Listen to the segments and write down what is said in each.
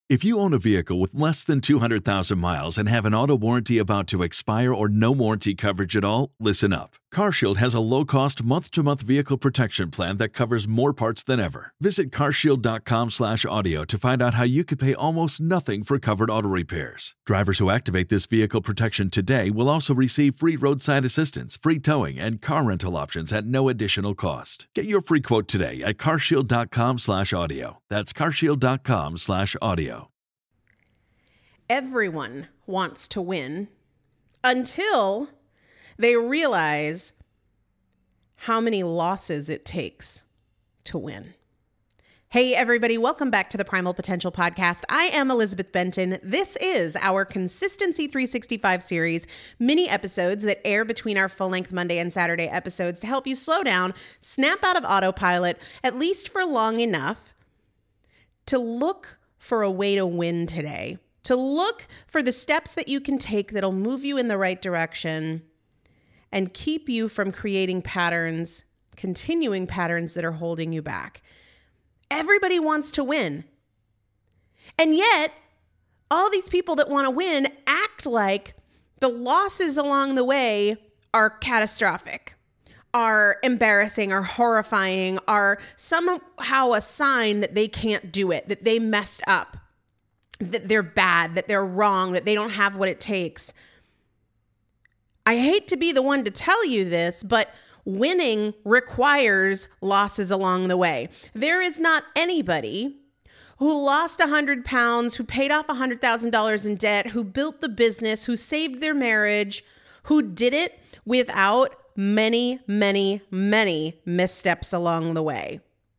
If you own a vehicle with less than 200,000 miles and have an auto warranty about to expire or no warranty coverage at all, listen up. CarShield has a low-cost month-to-month vehicle protection plan that covers more parts than ever. Visit carshield.com/audio to find out how you could pay almost nothing for covered auto repairs. Drivers who activate this vehicle protection today will also receive free roadside assistance, free towing, and car rental options at no additional cost. Get your free quote today at carshield.com/audio. That's carshield.com/audio. Everyone wants to win until they realize how many losses it takes to win. Hey, everybody. Welcome back to the Primal Potential Podcast. I am Elizabeth Benton. This is our Consistency 365 series, mini episodes that air between our full-length Monday and Saturday episodes to help you slow down, snap out of autopilot, at least for long enough to look for a way to win today. To look for the steps that you can take that'll move you in the right direction and keep you from creating patterns, continuing patterns that are holding you back. Everybody wants to win. And yet, all these people that want to win act like the losses along the way are catastrophic, are embarrassing, are horrifying, are somehow a sign that they can't do it, that they messed up, that they're bad, that they're wrong, that they don't have what it takes. I hate to be the one to tell you this, but winning requires losses along the way. There is not anybody who lost 100 pounds, who paid off $100,000 in debt, who built the business, who saved their marriage, who did it without many, many, many missteps along the way.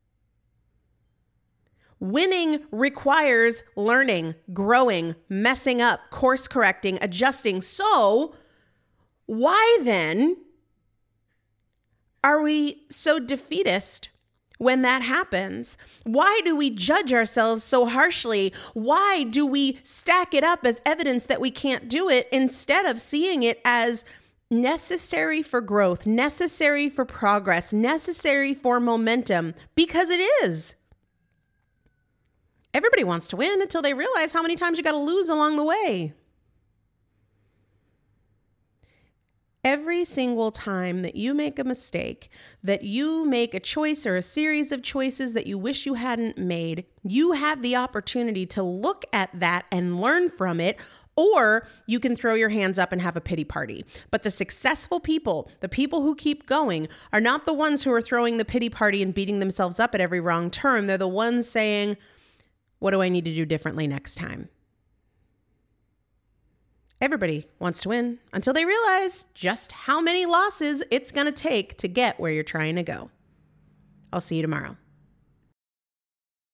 Winning requires learning, growing, messing up, course correcting, adjusting. So why then are we so defeatist when that happens? Why do we judge ourselves so harshly? Why do we stack it up as evidence that we can't do it instead of seeing it as necessary for growth, necessary for progress, necessary for momentum? Because it is. Everybody wants to win until they realize how many times you got to lose along the way. Every single time that you make a mistake, that you make a choice or a series of choices that you wish you hadn't made, you have the opportunity to look at that and learn from it, or you can throw your hands up and have a pity party. But the successful people, the people who keep going, are not the ones who are throwing the pity party and beating themselves up at every wrong turn. They're the ones saying, what do I need to do differently next time? Everybody wants to win until they realize just how many losses it's going to take to get where you're trying to go. I'll see you tomorrow.